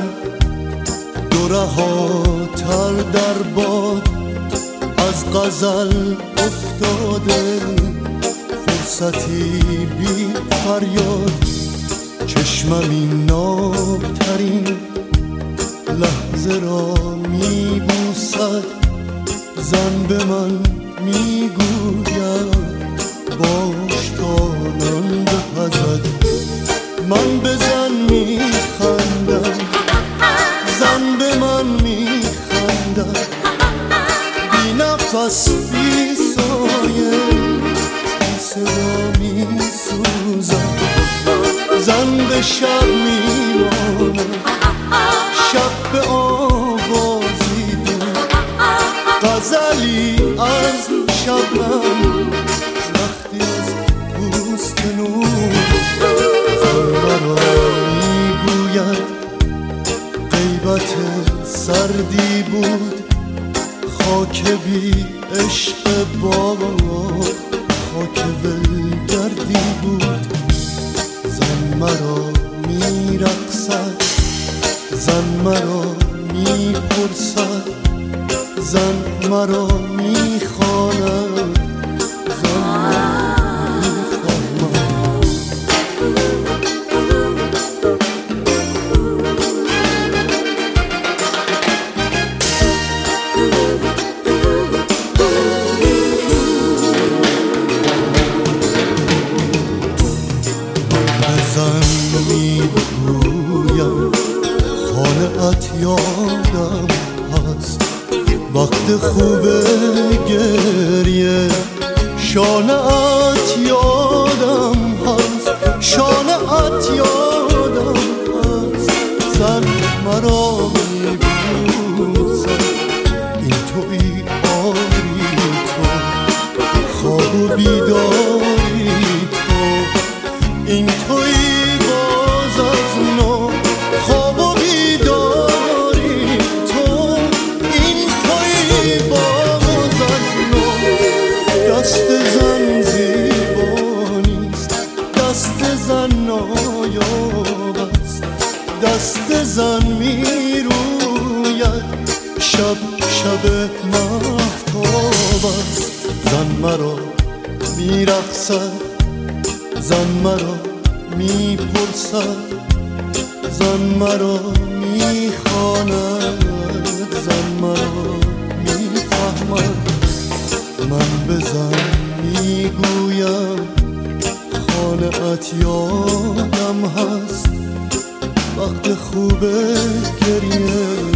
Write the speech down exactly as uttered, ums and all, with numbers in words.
دو رهاتر در باد از غزل افتاده، فرصتی بی فریاد چشمم این نابترین لحظه را می بوسد. زن به من می گوید باش تا نان بپزد. من به زن می خندم، زن به من می خندد، بی نفس بی سایه بی صدا می سوزد. زن به شب می ماند، شب به آوازی دود، غزلی از شبنم وقتی از پوست نور. زن مرا می گوید غیبت سردی بود، خاک بی عشق بابا خاک ولگردی بود. زن مرا می رقصد، زن مرا می پرسد، زن مرا می خواند، زن مرا می فهمد. زن می گویم خانه‌ات یادم هست، وقت خوبه گریه شانه‌ات یادم هست، شانه‌ات یادم هست. زن مرا می بوسد، این تویی آری تو، خواب و بیداری تو، این تویی باز از نو، خواب و بیداری تو، این تویی باز از نو. دست زن زیبانیست، دست زن نایاب است، دست زن می روید شب شب مهتاب است. زن مرا می رقصد، زن مرا می پرسد، زن مرا می خواند، زن مرا می فهمد. من به زن می گویم خانه‌ات یادم هست، وقت خوبه گریه